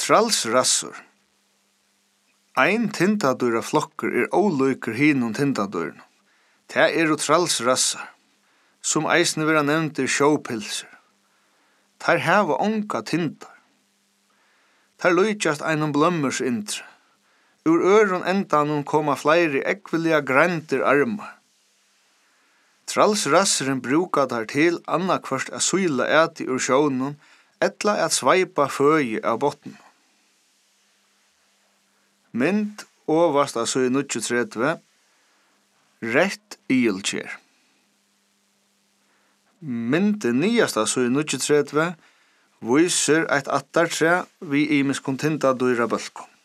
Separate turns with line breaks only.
Trallsrassur. Ein tindadura flokkur ólíkur hinum tindadurinn. Det trallsrassar, som eisne vera nevntir sjópilsur. Tær hava onga tindar. Tær lúkjast einum blömmurs intri. Ur øron endanum koma fleiri ekviliga grændir armar. Trallsrassurin brúka tær til annakvørt at súla æti ur sjónum, ella at sveipa føgi av botn. Mynd ovast av søy 39, rett ilkjer. Mynd nyast av søy 39 vísir eitt attartre vi imiskum tindadura bølkum.